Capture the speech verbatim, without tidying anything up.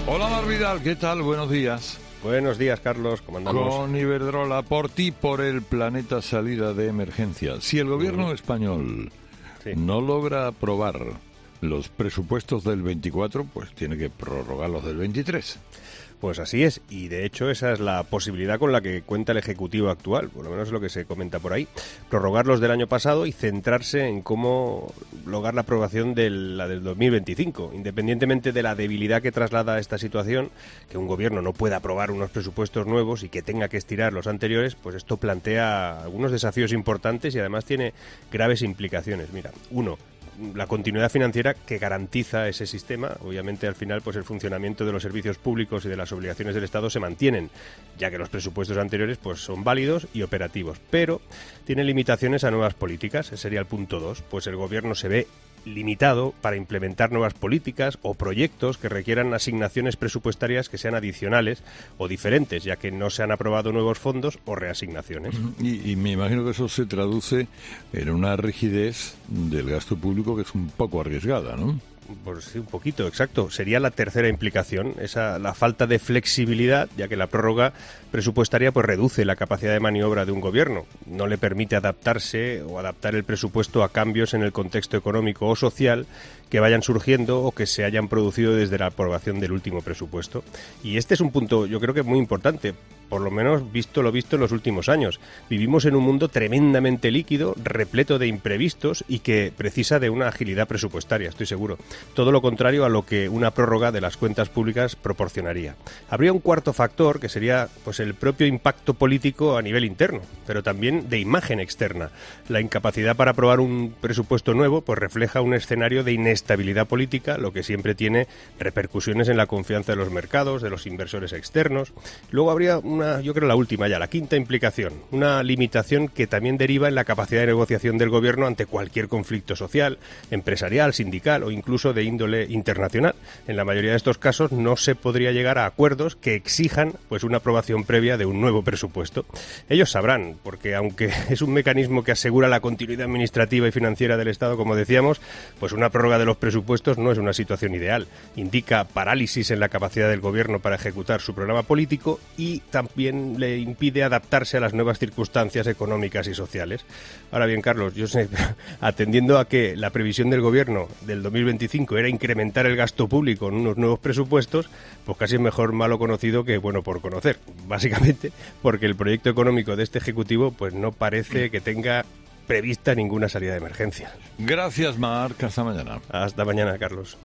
Hola Mar Vidal, ¿qué tal? Buenos días. Buenos días, Carlos, ¿cómo andamos? Con Iberdrola, por ti, por el planeta salida de emergencia. Si el gobierno uh-huh. español sí. no logra aprobar los presupuestos del veinticuatro, pues tiene que prorrogar los del veintitrés. Pues así es, y de hecho esa es la posibilidad con la que cuenta el Ejecutivo actual, por lo menos es lo que se comenta por ahí. Prorrogar los del año pasado y centrarse en cómo lograr la aprobación de la del dos mil veinticinco, independientemente de la debilidad que traslada esta situación, que un gobierno no pueda aprobar unos presupuestos nuevos y que tenga que estirar los anteriores, pues esto plantea algunos desafíos importantes y además tiene graves implicaciones. Mira, uno, la continuidad financiera que garantiza ese sistema. Obviamente, al final, pues el funcionamiento de los servicios públicos y de las obligaciones del Estado se mantienen, ya que los presupuestos anteriores pues son válidos y operativos, pero tiene limitaciones a nuevas políticas. Ese sería el punto dos, pues el gobierno se ve limitado para implementar nuevas políticas o proyectos que requieran asignaciones presupuestarias que sean adicionales o diferentes, ya que no se han aprobado nuevos fondos o reasignaciones. Y, y me imagino que eso se traduce en una rigidez del gasto público que es un poco arriesgada, ¿no? Pues sí, un poquito, exacto. Sería la tercera implicación, esa la falta de flexibilidad, ya que la prórroga presupuestaria pues reduce la capacidad de maniobra de un gobierno, no le permite adaptarse o adaptar el presupuesto a cambios en el contexto económico o social que vayan surgiendo o que se hayan producido desde la aprobación del último presupuesto. Y este es un punto, yo creo que muy importante, por lo menos visto lo visto en los últimos años. Vivimos en un mundo tremendamente líquido, repleto de imprevistos y que precisa de una agilidad presupuestaria, estoy seguro. Todo lo contrario a lo que una prórroga de las cuentas públicas proporcionaría. Habría un cuarto factor que sería pues el propio impacto político a nivel interno, pero también de imagen externa. La incapacidad para aprobar un presupuesto nuevo pues refleja un escenario de inestabilidad política, lo que siempre tiene repercusiones en la confianza de los mercados, de los inversores externos. Luego habría una, yo creo la última ya, la quinta implicación, una limitación que también deriva en la capacidad de negociación del gobierno ante cualquier conflicto social, empresarial, sindical o incluso de índole internacional. En la mayoría de estos casos no se podría llegar a acuerdos que exijan pues una aprobación previa de un nuevo presupuesto. Ellos sabrán, porque aunque es un mecanismo que asegura la continuidad administrativa y financiera del Estado, como decíamos, pues una prórroga de los presupuestos no es una situación ideal. Indica parálisis en la capacidad del gobierno para ejecutar su programa político y también le impide adaptarse a las nuevas circunstancias económicas y sociales. Ahora bien, Carlos, yo sé, atendiendo a que la previsión del gobierno del dos mil veinticinco era incrementar el gasto público en unos nuevos presupuestos, pues casi es mejor malo conocido que bueno por conocer, básicamente porque el proyecto económico de este Ejecutivo pues no parece que tenga prevista ninguna salida de emergencia. Gracias, Marc. Hasta mañana. Hasta mañana, Carlos.